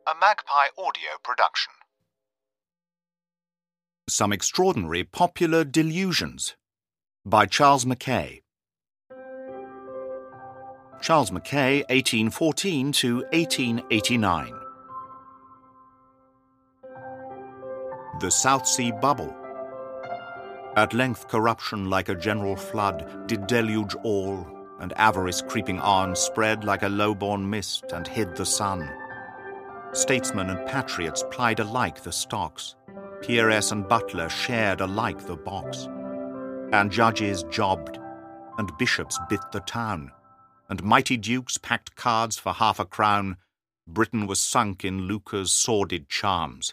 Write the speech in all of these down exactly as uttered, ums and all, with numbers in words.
A Magpie Audio production. Some Extraordinary Popular Delusions by Charles Mackay. Charles Mackay, eighteen fourteen to eighteen eighty-nine. The South Sea Bubble. At length corruption like a general flood did deluge all, and avarice creeping on spread like a low-born mist and hid the sun. Statesmen and patriots plied alike the stocks, peeress and butler shared alike the box, and judges jobbed, and bishops bit the town, and mighty dukes packed cards for half a crown. Britain was sunk in lucre's sordid charms.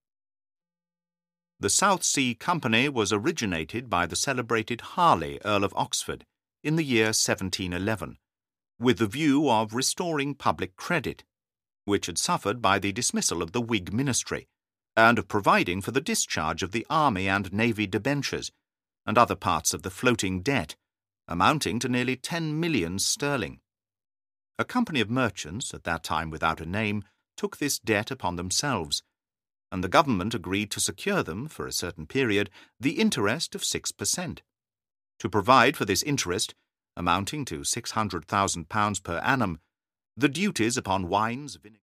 The South Sea Company was originated by the celebrated Harley, Earl of Oxford, in the year seventeen eleven, with the view of restoring public credit, which had suffered by the dismissal of the Whig ministry, and of providing for the discharge of the army and navy debentures, and other parts of the floating debt, amounting to nearly ten millions sterling. A company of merchants, at that time without a name, took this debt upon themselves, and the government agreed to secure them, for a certain period, the interest of six per cent. To provide for this interest, amounting to six hundred thousand pounds per annum, the duties upon wines, vinegar,